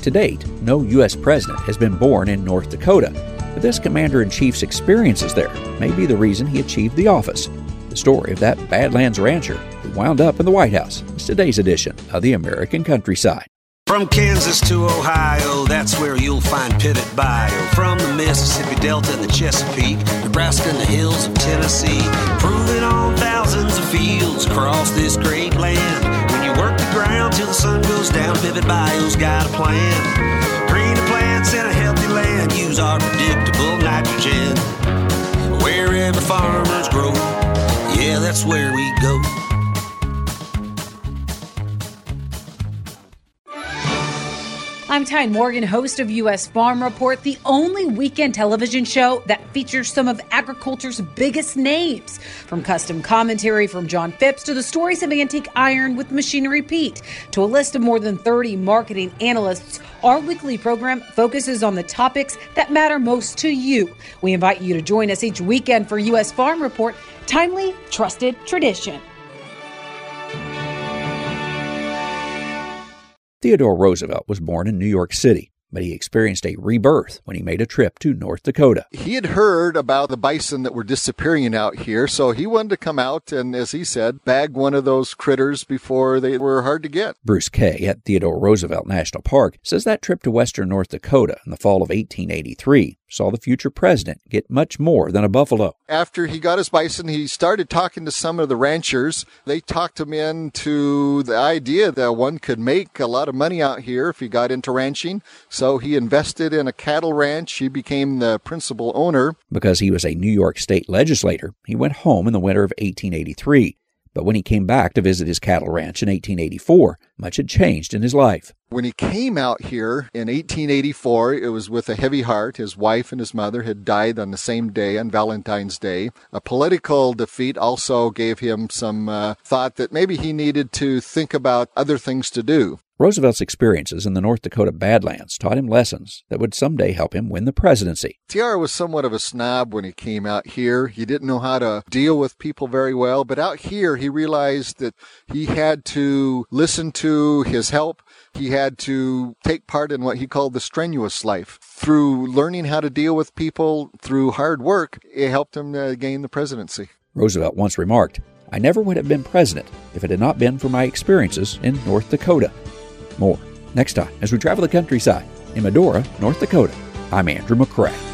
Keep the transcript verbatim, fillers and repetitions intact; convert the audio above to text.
To date, no U S president has been born in North Dakota, but this commander-in-chief's experiences there may be the reason he achieved the office. The story of that Badlands rancher who wound up in the White House is today's edition of the American Countryside. From Kansas to Ohio, that's where you'll find Pivot Bio. From the Mississippi Delta and the Chesapeake, Nebraska and the hills of Tennessee, proving on thousands of fields across this great land. When you work the ground till the sun goes down, Pivot Bio's got a plan. Greener plants and a healthy land, use our predictable nitrogen. Wherever farmers grow, yeah, that's where we go. I'm Tyne Morgan, host of U S Farm Report, the only weekend television show that features some of agriculture's biggest names. From custom commentary from John Phipps to the stories of antique iron with Machinery Pete to a list of more than thirty marketing analysts, our weekly program focuses on the topics that matter most to you. We invite you to join us each weekend for U S Farm Report, timely, trusted tradition. Theodore Roosevelt was born in New York City, but he experienced a rebirth when he made a trip to North Dakota. He had heard about the bison that were disappearing out here, so he wanted to come out and, as he said, bag one of those critters before they were hard to get. Bruce Kay at Theodore Roosevelt National Park says that trip to western North Dakota in the fall of eighteen eighty-three saw the future president get much more than a buffalo. After he got his bison, he started talking to some of the ranchers. They talked him into the idea that one could make a lot of money out here if he got into ranching. So he invested in a cattle ranch. He became the principal owner. Because he was a New York state legislator, he went home in the winter of eighteen eighty-three. But when he came back to visit his cattle ranch in eighteen eighty-four, much had changed in his life. When he came out here in eighteen eighty-four, it was with a heavy heart. His wife and his mother had died on the same day, on Valentine's Day. A political defeat also gave him some uh, thought that maybe he needed to think about other things to do. Roosevelt's experiences in the North Dakota Badlands taught him lessons that would someday help him win the presidency. T R was somewhat of a snob when he came out here. He didn't know how to deal with people very well, but out here he realized that he had to listen to his help. He had to take part in what he called the strenuous life. Through learning how to deal with people through hard work, it helped him uh, gain the presidency. Roosevelt once remarked, "I never would have been president if it had not been for my experiences in North Dakota." More next time as we travel the countryside in Medora, North Dakota. I'm Andrew McCrae.